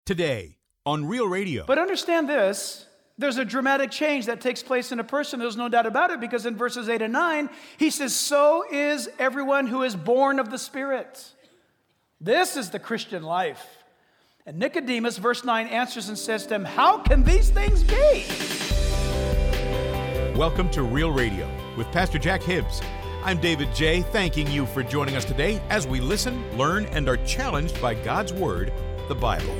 Today on Real Radio. But understand this, there's a dramatic change that takes place in a person. There's no doubt about it, because in verses 8 and 9, he says, so is everyone who is born of the Spirit. This is the Christian life. And Nicodemus, verse 9, answers and says to him, how can these things be? Welcome to Real Radio with Pastor Jack Hibbs. I'm David J., thanking you for joining us today as we listen, learn, and are challenged by God's Word, the Bible.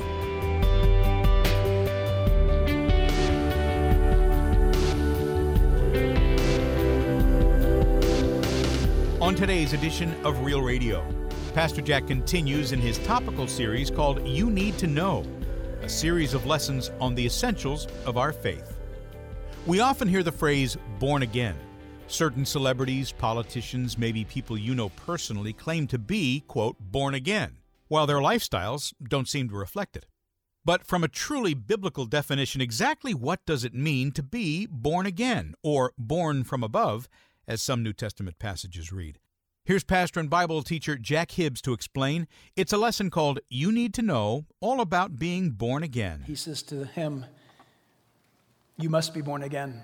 On today's edition of Real Radio, Pastor Jack continues in his topical series called You Need to Know, a series of lessons on the essentials of our faith. We often hear the phrase, born again. Certain celebrities, politicians, maybe people you know personally claim to be, quote, born again, while their lifestyles don't seem to reflect it. But from a truly biblical definition, exactly what does it mean to be born again, or born from above, as some New Testament passages read? Here's pastor and Bible teacher Jack Hibbs to explain. It's a lesson called You Need to Know, all about being born again. He says to him, you must be born again.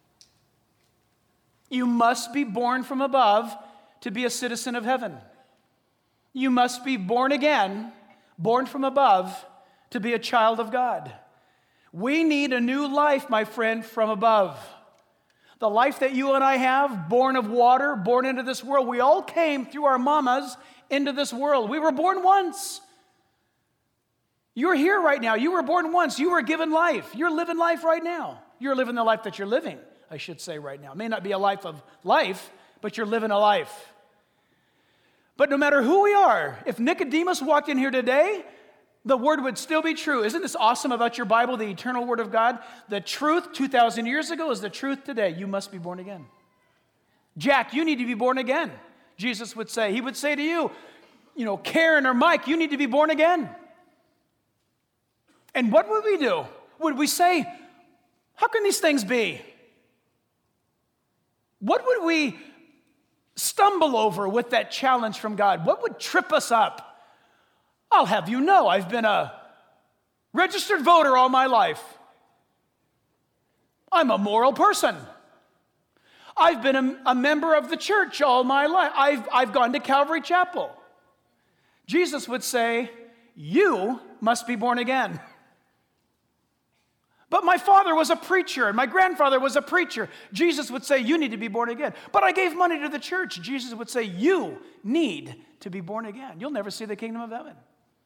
You must be born from above to be a citizen of heaven. You must be born again, born from above, to be a child of God. We need a new life, my friend, from above. The life that you and I have, born of water, born into this world. We all came through our mamas into this world. We were born once. You're here right now. You were born once. You were given life. You're living life right now. You're living the life that you're living, I should say right now. It may not be a life of life, but you're living a life. But no matter who we are, if Nicodemus walked in here today, the word would still be true. Isn't this awesome about your Bible, the eternal word of God? The truth 2,000 years ago is the truth today. You must be born again. Jack, you need to be born again, Jesus would say. He would say to you, Karen or Mike, you need to be born again. And what would we do? Would we say, how can these things be? What would we stumble over with that challenge from God? What would trip us up? I'll have you know, I've been a registered voter all my life. I'm a moral person. I've been a member of the church all my life. I've gone to Calvary Chapel. Jesus would say, you must be born again. But my father was a preacher, and my grandfather was a preacher. Jesus would say, you need to be born again. But I gave money to the church. Jesus would say, you need to be born again. You'll never see the kingdom of heaven.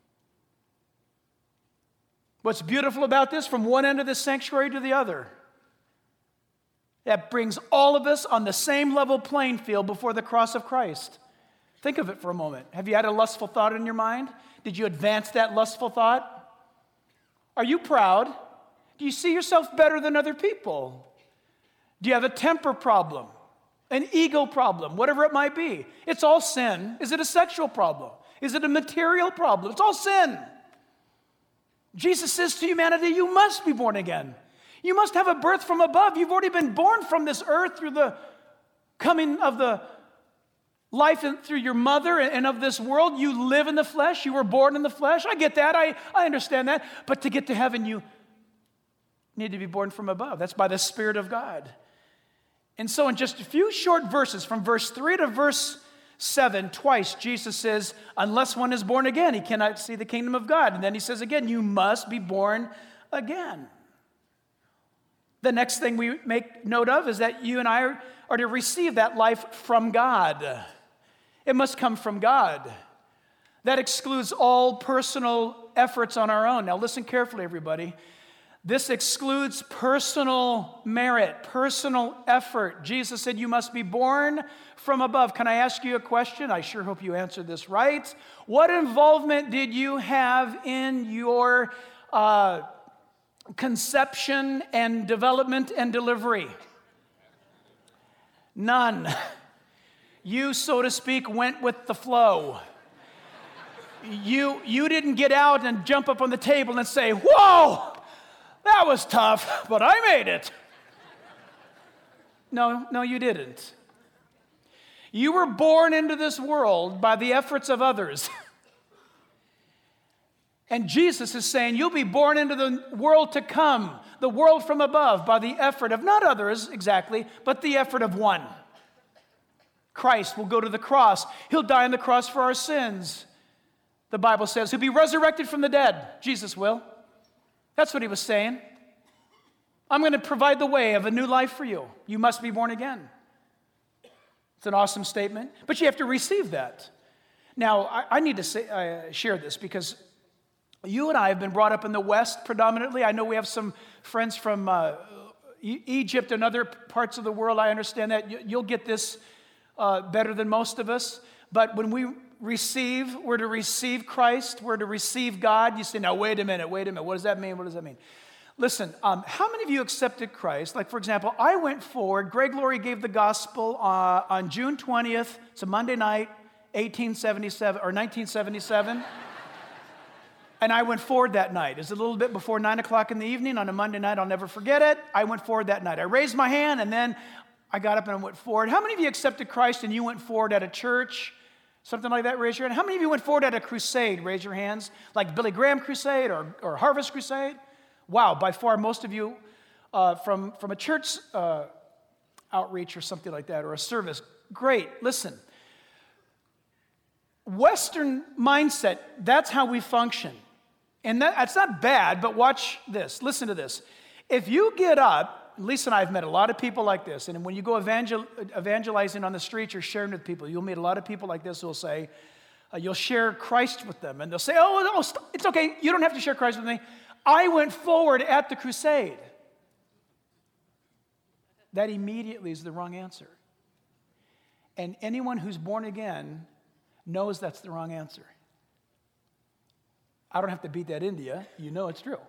What's beautiful about this, from one end of the sanctuary to the other, that brings all of us on the same level playing field before the cross of Christ. Think of it for a moment. Have you had a lustful thought in your mind? Did you advance that lustful thought? Are you proud? Do you see yourself better than other people? Do you have a temper problem, an ego problem, whatever it might be? It's all sin. Is it a sexual problem? Is it a material problem? It's all sin. Jesus says to humanity, you must be born again. You must have a birth from above. You've already been born from this earth through the coming of the life and through your mother and of this world. You live in the flesh. You were born in the flesh. I get that. I understand that. But to get to heaven, you need to be born from above. That's by the Spirit of God. And so in just a few short verses, from verse 3 to verse 7, twice Jesus says, unless one is born again, he cannot see the kingdom of God. And then he says again, you must be born again. The next thing we make note of is that you and I are to receive that life from God. It must come from God. That excludes all personal efforts on our own. Now listen carefully, everybody. This excludes personal merit, personal effort. Jesus said you must be born from above. Can I ask you a question? I sure hope you answered this right. What involvement did you have in your conception and development and delivery? None. You, so to speak, went with the flow. You didn't get out and jump up on the table and say, whoa! That was tough, but I made it. No, you didn't. You were born into this world by the efforts of others. And Jesus is saying, you'll be born into the world to come, the world from above, by the effort of not others exactly, but the effort of one. Christ will go to the cross. He'll die on the cross for our sins. The Bible says he'll be resurrected from the dead. Jesus will. That's what he was saying. I'm going to provide the way of a new life for you. You must be born again. It's an awesome statement, but you have to receive that. Now, I need to share this because you and I have been brought up in the West predominantly. I know we have some friends from Egypt and other parts of the world. I understand that. You'll get this better than most of us. But when we're to receive Christ, we're to receive God. You say, now, wait a minute. What does that mean? What does that mean? Listen, how many of you accepted Christ? Like, for example, I went forward. Greg Laurie gave the gospel on June 20th. It's a Monday night, 1977. And I went forward that night. It's a little bit before 9 o'clock in the evening on a Monday night. I'll never forget it. I went forward that night. I raised my hand, and then I got up and I went forward. How many of you accepted Christ and you went forward at a church? Something like that, raise your hand. How many of you went forward at a crusade? Raise your hands. Like Billy Graham crusade or Harvest crusade? Wow, by far most of you from a church outreach or something like that, or a service. Great, listen. Western mindset, that's how we function. And that's not bad, but watch this. Listen to this. If you get up, Lisa and I have met a lot of people like this, and when you go evangelizing on the streets or sharing with people, you'll meet a lot of people like this who will say, you'll share Christ with them, and they'll say, oh, it's okay, you don't have to share Christ with me. I went forward at the crusade. That immediately is the wrong answer. And anyone who's born again knows that's the wrong answer. I don't have to beat that into you. You know it's true.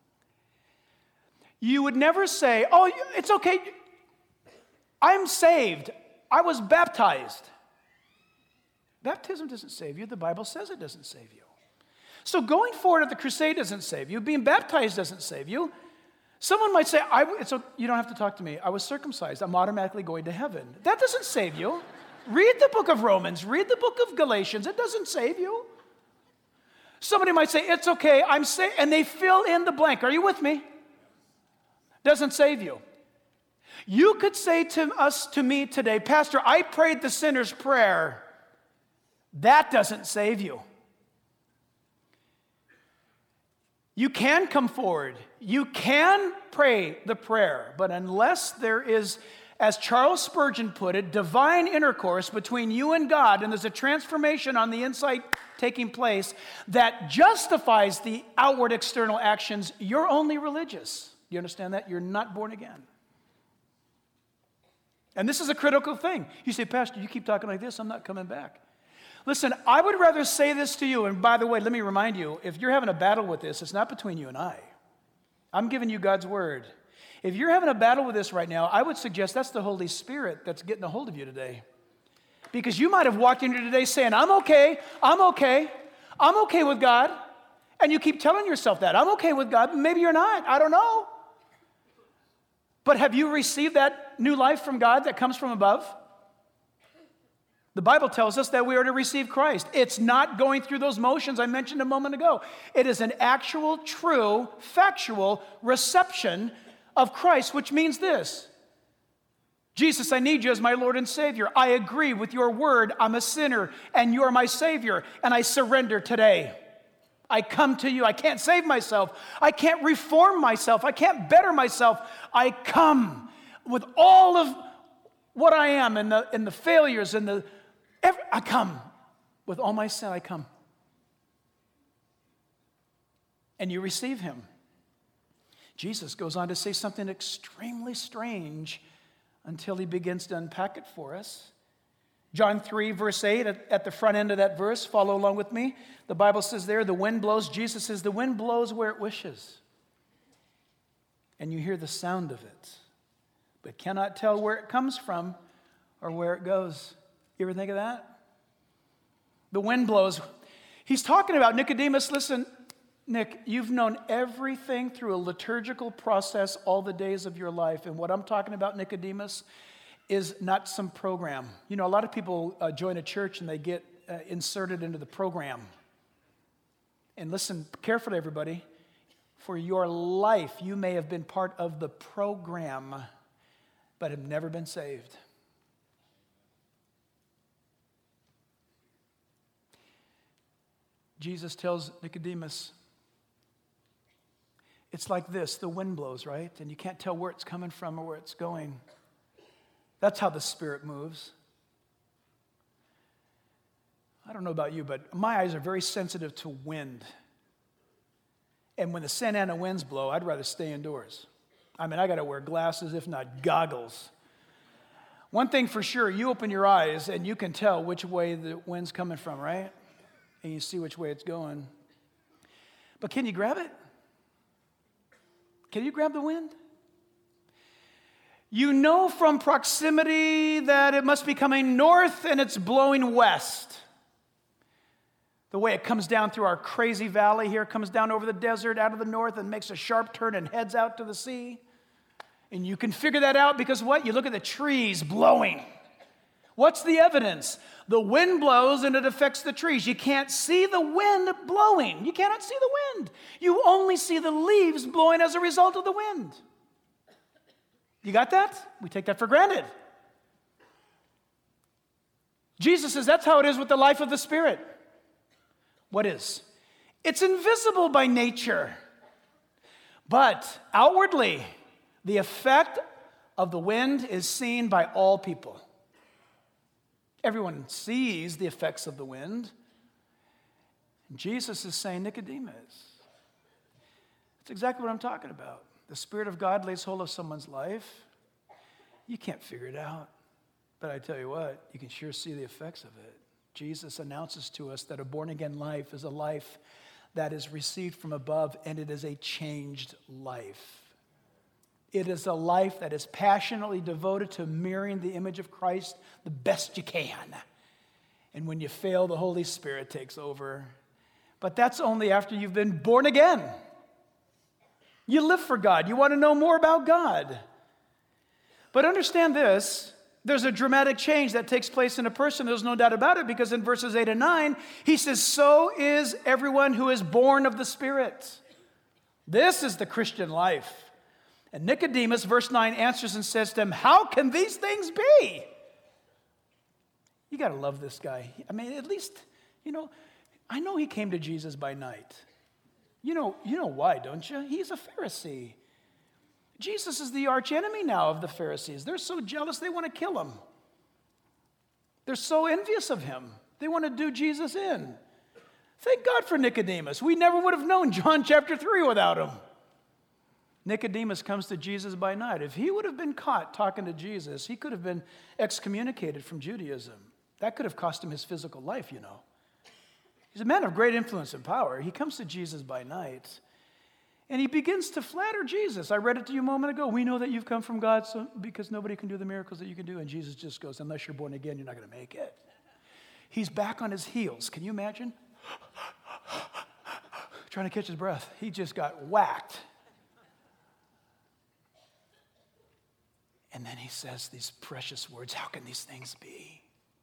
You would never say, oh, it's okay. I'm saved. I was baptized. Baptism doesn't save you. The Bible says it doesn't save you. So going forward at the crusade doesn't save you. Being baptized doesn't save you. Someone might say, you don't have to talk to me. I was circumcised. I'm automatically going to heaven. That doesn't save you. Read the book of Romans. Read the book of Galatians. It doesn't save you. Somebody might say, it's okay, I'm saved, and they fill in the blank. Are you with me? Doesn't save you. You could say to me today, Pastor, I prayed the sinner's prayer. That doesn't save you. You can come forward. You can pray the prayer, but unless there is, as Charles Spurgeon put it, divine intercourse between you and God, and there's a transformation on the inside taking place that justifies the outward external actions, you're only religious. You understand that? You're not born again. And this is a critical thing. You say, Pastor, you keep talking like this, I'm not coming back. Listen, I would rather say this to you, and by the way, let me remind you, if you're having a battle with this, it's not between you and I. I'm giving you God's word. If you're having a battle with this right now, I would suggest that's the Holy Spirit that's getting a hold of you today. Because you might have walked in here today saying, I'm okay with God. And you keep telling yourself that, I'm okay with God. Maybe you're not, I don't know. But have you received that new life from God that comes from above? The Bible tells us that we are to receive Christ. It's not going through those motions I mentioned a moment ago. It is an actual, true, factual reception of Christ, which means this. Jesus, I need you as my Lord and Savior. I agree with your word. I'm a sinner, and you are my Savior, and I surrender today. I come to you. I can't save myself. I can't reform myself. I can't better myself. I come with all of what I am and the failures and I come with all my sin. I come. And you receive him. Jesus goes on to say something extremely strange until he begins to unpack it for us. John 3, verse 8, at the front end of that verse, follow along with me. The Bible says there, the wind blows. Jesus says, the wind blows where it wishes. And you hear the sound of it, but cannot tell where it comes from or where it goes. You ever think of that? The wind blows. He's talking about Nicodemus. Listen, Nick, you've known everything through a liturgical process all the days of your life. And what I'm talking about, Nicodemus, is not some program. You know, a lot of people join a church and they get inserted into the program. And listen carefully, everybody. For your life, you may have been part of the program, but have never been saved. Jesus tells Nicodemus, it's like this, the wind blows, right? And you can't tell where it's coming from or where it's going. That's how the Spirit moves. I don't know about you, but my eyes are very sensitive to wind. And when the Santa Ana winds blow, I'd rather stay indoors. I mean, I got to wear glasses, if not goggles. One thing for sure, you open your eyes and you can tell which way the wind's coming from, right? And you see which way it's going. But can you grab it? Can you grab the wind? You know from proximity that it must be coming north and it's blowing west. The way it comes down through our crazy valley here, comes down over the desert out of the north and makes a sharp turn and heads out to the sea. And you can figure that out because what? You look at the trees blowing. What's the evidence? The wind blows and it affects the trees. You can't see the wind blowing. You cannot see the wind. You only see the leaves blowing as a result of the wind. You got that? We take that for granted. Jesus says that's how it is with the life of the Spirit. What is? It's invisible by nature. But outwardly, the effect of the wind is seen by all people. Everyone sees the effects of the wind. And Jesus is saying, Nicodemus, that's exactly what I'm talking about. The Spirit of God lays hold of someone's life. You can't figure it out. But I tell you what, you can sure see the effects of it. Jesus announces to us that a born-again life is a life that is received from above, and it is a changed life. It is a life that is passionately devoted to mirroring the image of Christ the best you can. And when you fail, the Holy Spirit takes over. But that's only after you've been born again. You live for God. You want to know more about God. But understand this. There's a dramatic change that takes place in a person. There's no doubt about it, because in verses 8 and 9, he says, so is everyone who is born of the Spirit. This is the Christian life. And Nicodemus, verse 9, answers and says to him, how can these things be? You got to love this guy. I mean, at least, I know he came to Jesus by night. You know why, don't you? He's a Pharisee. Jesus is the archenemy now of the Pharisees. They're so jealous they want to kill him. They're so envious of him. They want to do Jesus in. Thank God for Nicodemus. We never would have known John chapter 3 without him. Nicodemus comes to Jesus by night. If he would have been caught talking to Jesus, he could have been excommunicated from Judaism. That could have cost him his physical life, He's a man of great influence and power. He comes to Jesus by night. And he begins to flatter Jesus. I read it to you a moment ago. We know that you've come from God because nobody can do the miracles that you can do. And Jesus just goes, unless you're born again, you're not going to make it. He's back on his heels. Can you imagine? Trying to catch his breath. He just got whacked. And then he says these precious words, how can these things be?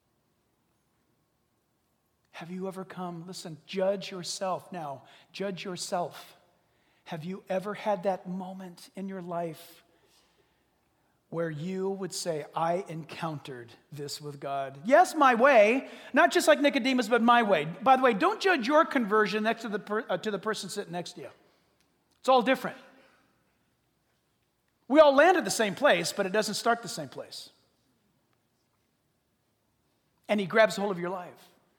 Have you ever come? Listen, judge yourself now. Judge yourself. Have you ever had that moment in your life where you would say, I encountered this with God? Yes, my way. Not just like Nicodemus, but my way. By the way, don't judge your conversion next to the person sitting next to you. It's all different. We all land at the same place, but it doesn't start the same place. And he grabs hold of your life.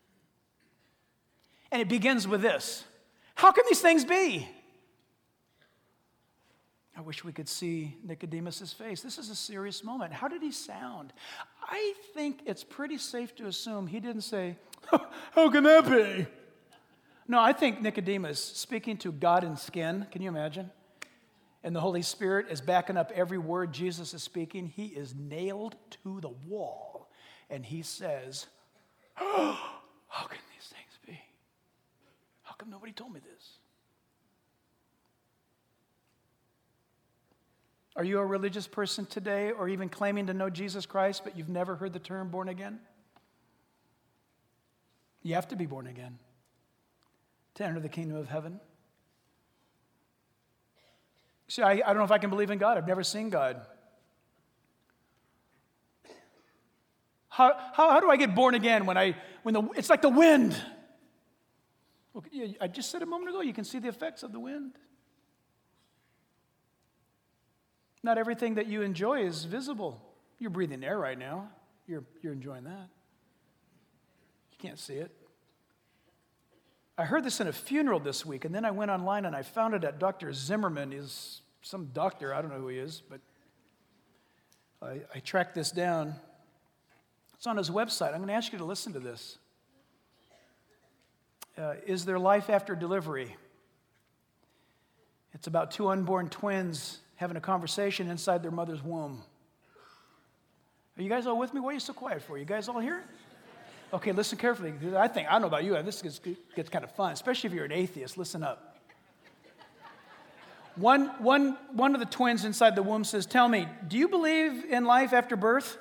And it begins with this. How can these things be? I wish we could see Nicodemus' face. This is a serious moment. How did he sound? I think it's pretty safe to assume he didn't say, how can that be? No, I think Nicodemus, speaking to God in skin, can you imagine? And the Holy Spirit is backing up every word Jesus is speaking. He is nailed to the wall. And he says, how can these things be? How come nobody told me this? Are you a religious person today, or even claiming to know Jesus Christ, but you've never heard the term born again? You have to be born again. to enter the kingdom of heaven? See, I don't know if I can believe in God. I've never seen God. How do I get born again it's like the wind? Look, I just said a moment ago, you can see the effects of the wind. Not everything that you enjoy is visible. You're breathing air right now. You're enjoying that. You can't see it. I heard this in a funeral this week, and then I went online and I found it at Dr. Zimmerman. He's some doctor, I don't know who he is, but I tracked this down. It's on his website. I'm going to ask you to listen to this. Is there life after delivery? It's about two unborn twins having a conversation inside their mother's womb. Are you guys all with me? Why are you so quiet for? You guys all here? Okay, listen carefully. I don't know about you, this gets kind of fun, especially if you're an atheist. Listen up. One of the twins inside the womb says, "Tell me, do you believe in life after birth?"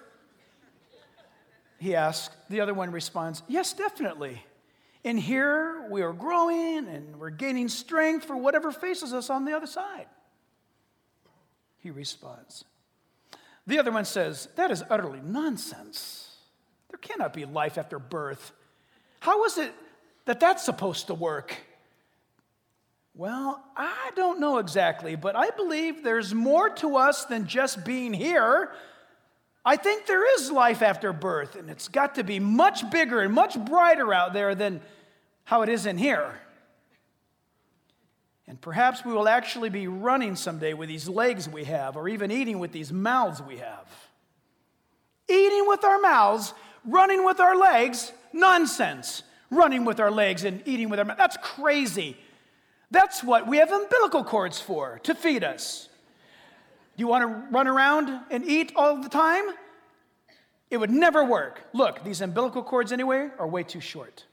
He asks. The other one responds, "Yes, definitely. In here, we are growing and we're gaining strength for whatever faces us on the other side." He responds. The other one says, "That is utterly nonsense. There cannot be life after birth. How is it that that's supposed to work?" "Well, I don't know exactly, but I believe there's more to us than just being here. I think there is life after birth, and it's got to be much bigger and much brighter out there than how it is in here. And perhaps we will actually be running someday with these legs we have, or even eating with these mouths we have." Eating with our mouths, running with our legs, nonsense. Running with our legs and eating with our mouths, that's crazy. That's what we have umbilical cords for, to feed us. Do you want to run around and eat all the time? It would never work. Look, these umbilical cords anyway are way too short.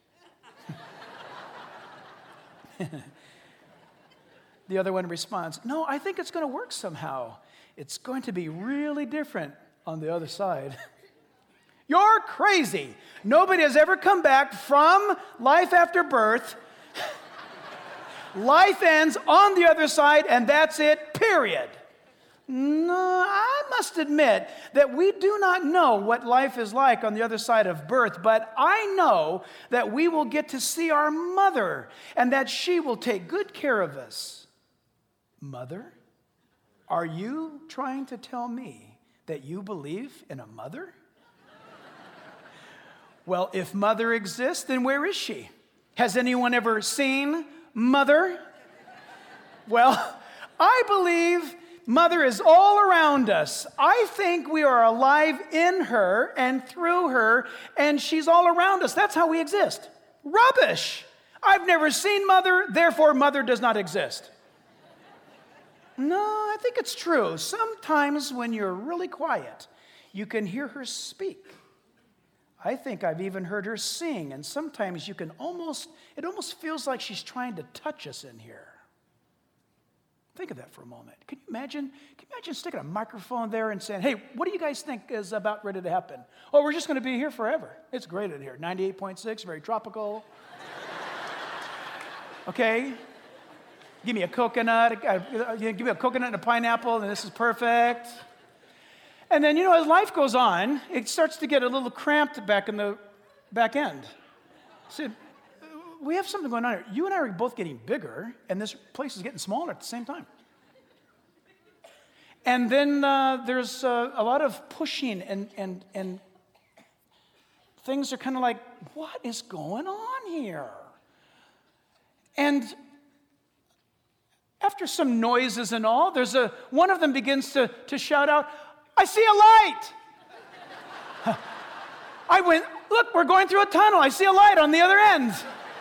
The other one responds, "No, I think it's going to work somehow. It's going to be really different on the other side." You're crazy. Nobody has ever come back from life after birth. Life ends on the other side, and that's it, period. No, I must admit that we do not know what life is like on the other side of birth, but I know that we will get to see our mother and that she will take good care of us. Mother? Are you trying to tell me that you believe in a mother? Well, if mother exists, then where is she? Has anyone ever seen mother? Well, I believe mother is all around us. I think we are alive in her and through her, and she's all around us. That's how we exist. Rubbish! I've never seen mother, therefore mother does not exist. No, I think it's true. Sometimes when you're really quiet, you can hear her speak. I think I've even heard her sing, and sometimes it almost feels like she's trying to touch us in here. Think of that for a moment. Can you imagine sticking a microphone there and saying, "Hey, what do you guys think is about ready to happen?" "Oh, we're just going to be here forever. It's great in here. 98.6, very tropical." Okay? Give me a coconut. Give me a coconut and a pineapple, and this is perfect. And then, as life goes on, it starts to get a little cramped back in the back end. See, we have something going on here. You and I are both getting bigger, and this place is getting smaller at the same time. And then there's a lot of pushing, and things are kind of like, what is going on here? And after some noises and all, one of them begins to shout out, "I see a light." I went, "Look, we're going through a tunnel. I see a light on the other end."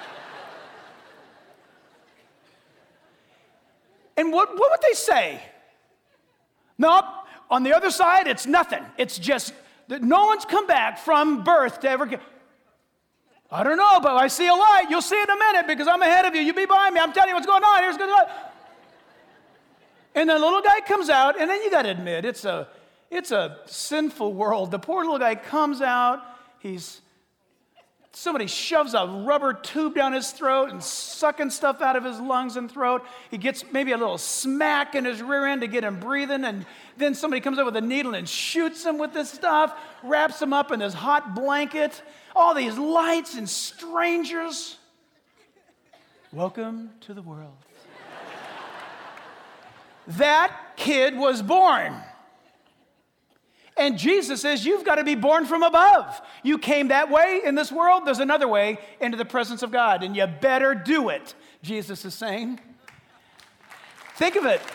And what would they say? Nope, on the other side, it's nothing. It's just that no one's come back from birth to ever get. "I don't know, but I see a light. You'll see it in a minute because I'm ahead of you. You be behind me. I'm telling you what's going on. Here's good light." And the little guy comes out, and then you got to admit, it's a sinful world. The poor little guy comes out. He's Somebody shoves a rubber tube down his throat and sucking stuff out of his lungs and throat. He gets maybe a little smack in his rear end to get him breathing, and then somebody comes up with a needle and shoots him with this stuff, wraps him up in this hot blanket. All these lights and strangers. Welcome to the world. That kid was born. And Jesus says, you've got to be born from above. You came that way in this world. There's another way into the presence of God, and you better do it, Jesus is saying. Think of it.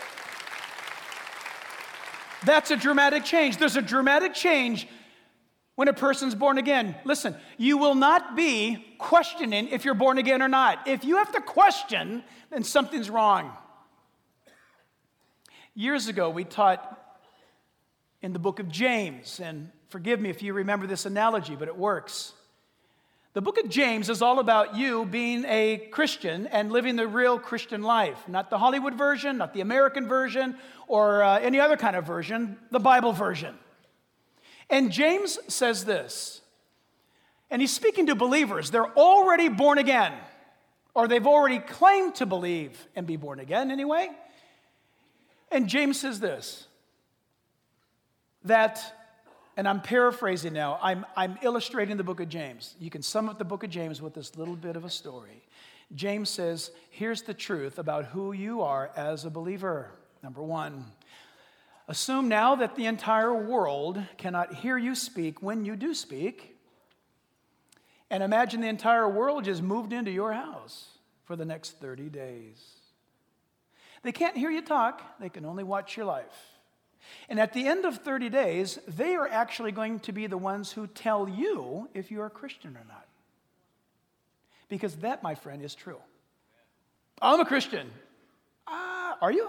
That's a dramatic change. There's a dramatic change when a person's born again. Listen, you will not be questioning if you're born again or not. If you have to question, then something's wrong. Years ago, we taught in the book of James, and forgive me if you remember this analogy, but it works. The book of James is all about you being a Christian and living the real Christian life, not the Hollywood version, not the American version, or any other kind of version, the Bible version. And James says this, and he's speaking to believers. They're already born again, or they've already claimed to believe and be born again anyway. And James says this, that, and I'm paraphrasing now, I'm illustrating the book of James. You can sum up the book of James with this little bit of a story. James says, here's the truth about who you are as a believer. Number one, assume now that the entire world cannot hear you speak when you do speak, and imagine the entire world just moved into your house for the next 30 days. They can't hear you talk, they can only watch your life. And at the end of 30 days, they are actually going to be the ones who tell you if you're a Christian or not. Because that, my friend, is true. I'm a Christian. Are you?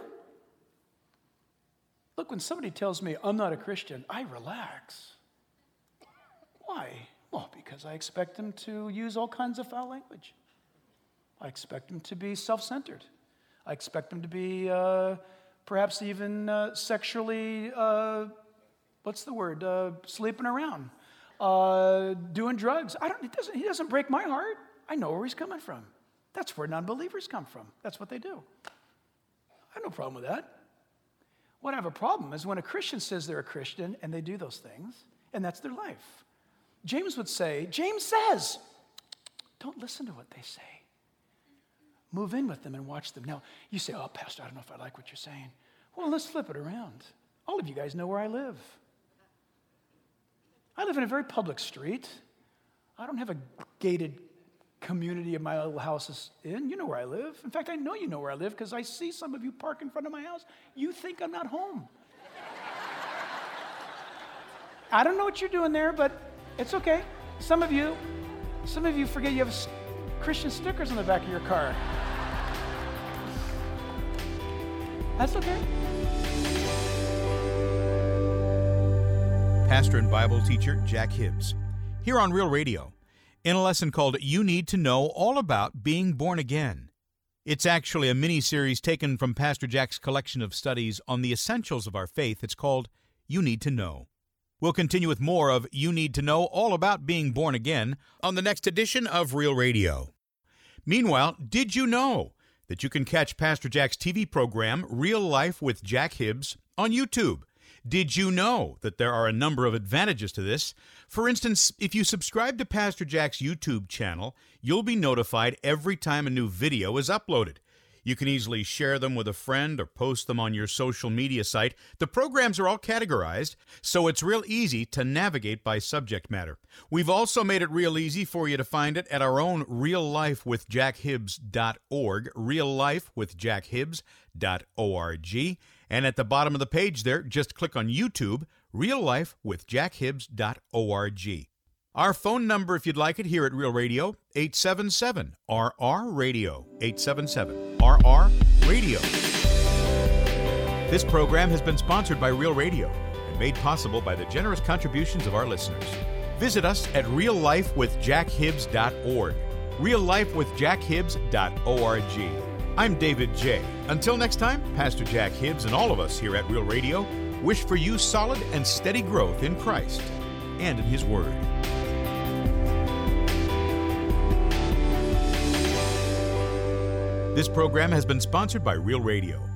Look, when somebody tells me I'm not a Christian, I relax. Why? Well, because I expect them to use all kinds of foul language. I expect them to be self-centered. I expect them to be perhaps even sexually, sleeping around, doing drugs. He doesn't break my heart. I know where he's coming from. That's where non-believers come from. That's what they do. I have no problem with that. What I have a problem is when a Christian says they're a Christian and they do those things, and that's their life. James says, don't listen to what they say. Move in with them and watch them. Now, you say, oh, Pastor, I don't know if I like what you're saying. Well, let's flip it around. All of you guys know where I live. I live in a very public street. I don't have a gated community of my little houses in. You know where I live. In fact, I know you know where I live because I see some of you park in front of my house. You think I'm not home. I don't know what you're doing there, but it's okay. Some of you forget you have Christian stickers on the back of your car. That's okay. Pastor and Bible teacher Jack Hibbs, here on Real Radio, in a lesson called You Need to Know All About Being Born Again. It's actually a mini-series taken from Pastor Jack's collection of studies on the essentials of our faith. It's called You Need to Know. We'll continue with more of You Need to Know All About Being Born Again on the next edition of Real Radio. Meanwhile, did you know that you can catch Pastor Jack's TV program, Real Life with Jack Hibbs, on YouTube? Did you know that there are a number of advantages to this? For instance, if you subscribe to Pastor Jack's YouTube channel, you'll be notified every time a new video is uploaded. You can easily share them with a friend or post them on your social media site. The programs are all categorized, so it's real easy to navigate by subject matter. We've also made it real easy for you to find it at our own reallifewithjackhibbs.org, reallifewithjackhibbs.org. And at the bottom of the page there, just click on YouTube, reallifewithjackhibbs.org. Our phone number, if you'd like it, here at Real Radio, 877-RR-RADIO, 877-RR-RADIO. This program has been sponsored by Real Radio and made possible by the generous contributions of our listeners. Visit us at reallifewithjackhibbs.org, reallifewithjackhibbs.org. I'm David J. Until next time, Pastor Jack Hibbs and all of us here at Real Radio wish for you solid and steady growth in Christ and in His Word. This program has been sponsored by Real Radio.